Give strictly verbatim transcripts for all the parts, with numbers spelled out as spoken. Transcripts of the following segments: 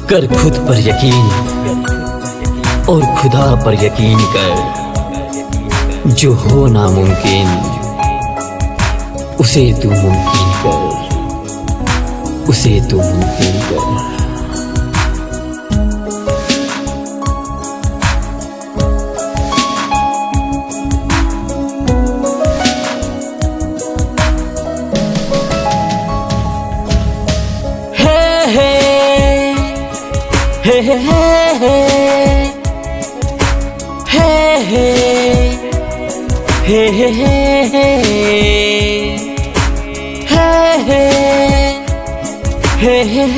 कर खुद पर यकीन और खुदा पर यकीन कर, जो हो नामुमकिन उसे तू मुमकिन कर, उसे तू मुमकिन कर। Hey hey hey hey hey hey hey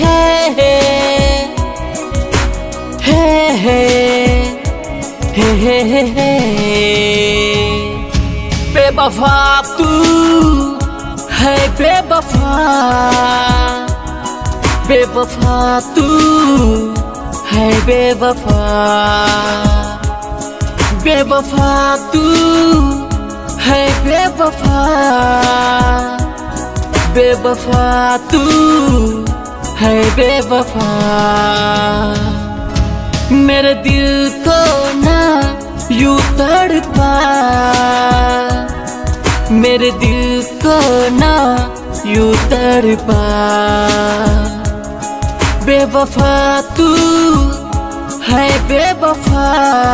hey hey बेवफा तू है बेवफा, बेवफा तू है बेवफा, बेवफा तू है बेवफा, बेवफा तू है बेवफा। मेरे दिल को ना यूं तड़पा, मेरे दिल को ना यूं तड़पा। बेवफा तू है बेवफा,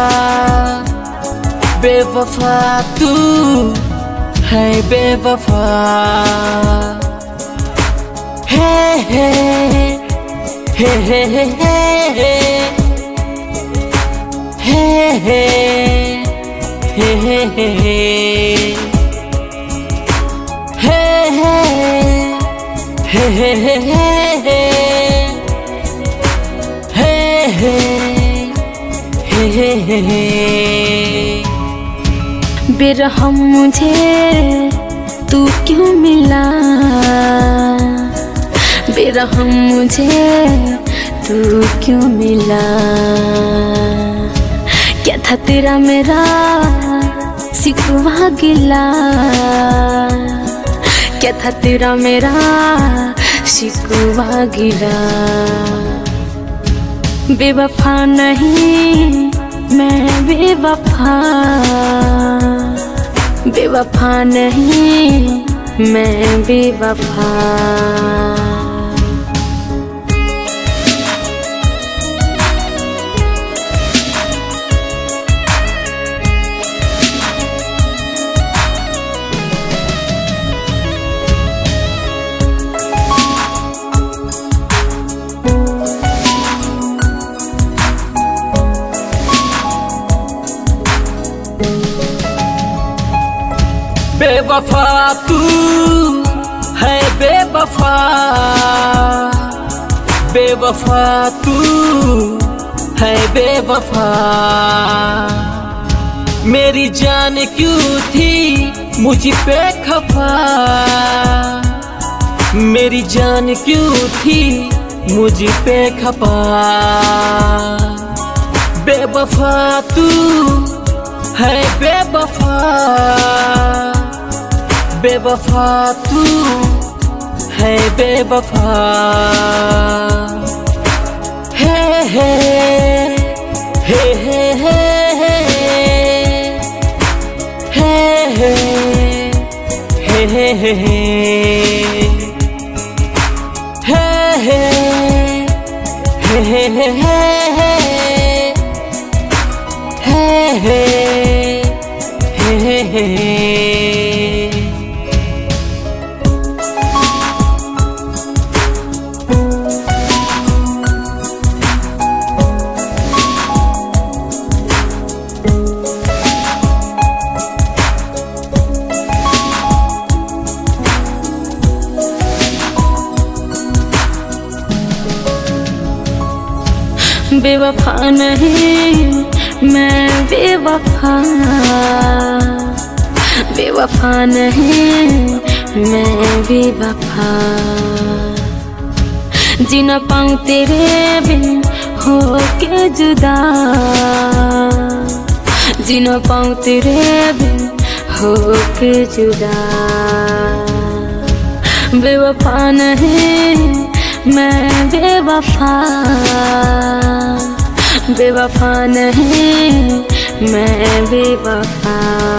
बेवफा तू है बेवफा। हे हे हे हे हे हे हे हे हे हे हे हे हे बेरहम मुझे तू क्यों मिला, बेरहम मुझे तू क्यों मिला। क्या था तेरा मेरा सिकवा गिला, क्या था तेरा मेरा सिकवा गिला। बेवफा नहीं मैं बेवफा, बेवफा नहीं मैं बेवफा। बेवफा तू है बेवफा, बेवफा तू है बेवफा। मेरी जान क्यों थी मुझ पे खफा, मेरी जान क्यों थी मुझ पे खफा। बेवफा तू है बेवफा, बेवफा तू है बेवफा। हे हे हे हे हे हे हे हे हे हे हे हे हे। बेवफा नहीं मैं बेवफा, बेवफा नहीं मैं बेवफा। जी न पाऊँ तेरे बिन हो के जुदा, जी न पाऊँ तेरे बिन हो के जुदा। बेवफा नहीं मैं बेवफा बेवफा नहीं, मैं बेवफा।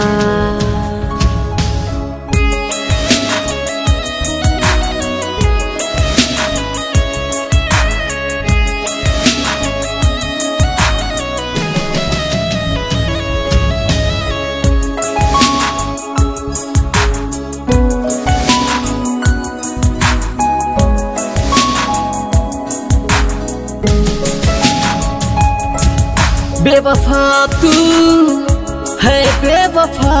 बेवफा तू है बेवफा,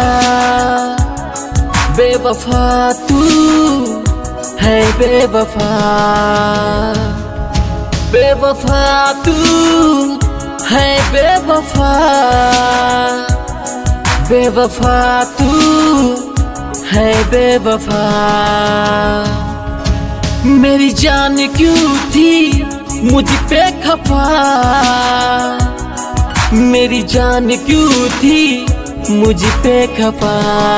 बेवफा तू है बेवफा, बेवफा तू है बेवफा, बेवफा तू है बेवफा। मेरी जान क्यों थी मुझ पे खफा, मेरी जान क्यों थी मुझ पे खफा।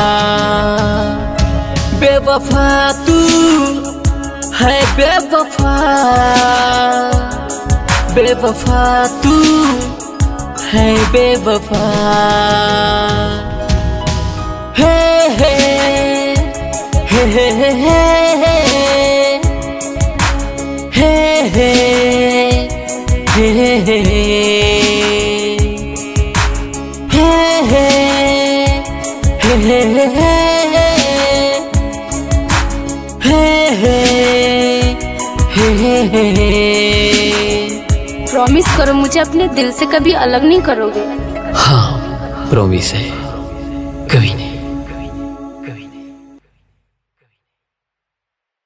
बेवफा तू है बेवफा, बेवफा तू है बेवफा। हे हे हे हे हे हे हे हे हे हे प्रॉमिस करो मुझे अपने दिल से कभी अलग नहीं करोगे। हाँ प्रॉमिस है, कभी नहीं।